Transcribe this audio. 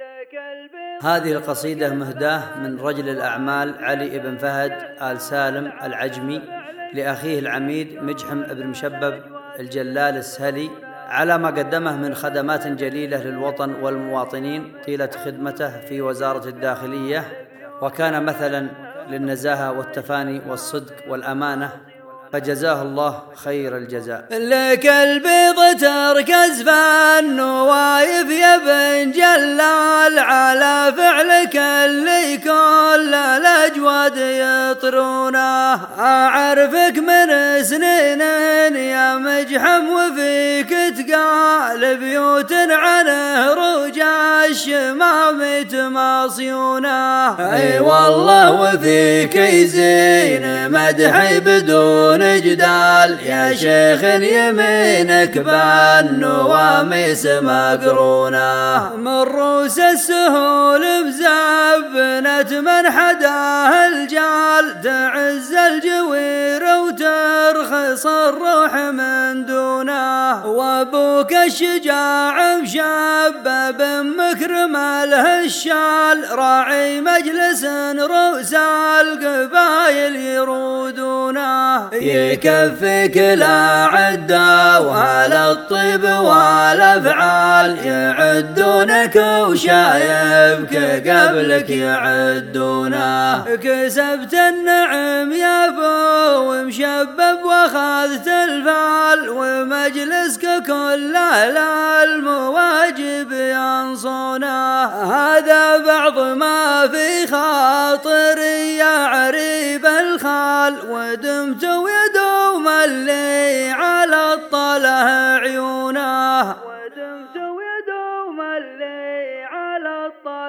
هذه القصيدة مهداة من رجل الأعمال علي بن فهد آل سالم العجمي لأخيه العميد مجحم بن مشبب الجلال السهلي على ما قدمه من خدمات جليلة للوطن والمواطنين طيلة خدمته في وزارة الداخلية، وكان مثلا للنزاهة والتفاني والصدق والأمانة، فجزاه الله خير الجزاء. لك البيض تركز فالنوايف يا بن جلال على فعلك اللي كل الأجواد يطرونه، أعرفك من سنين يا مجحم وفيك تقال بيوت عن هروج الشمام تماصيونه، اي والله وفيك يزين مدحي بدون جدال يا شيخ يمينك بالنواميس مقرونه، من روس السهول بزبنة من حداه الجال تعز الجوير وترخص الروح من دونه، وابوك الشجاع بشباب مكرم له الشال راعي مجلس رؤوس القبايل يرودونه، يكفيك لا عدة ولا الطيب ولا الافعال يعدونك وشايبك قبلك يعدونه، كسبت النعم يا ابو ومشبب واخذت الفال ومجلسك كله للمواجب ينصونه، هذا بعض ما في خاطري يا عريب الخال ودمت ويدوم اللي على الطله عيونه، ودمت ويدوم اللي على الطله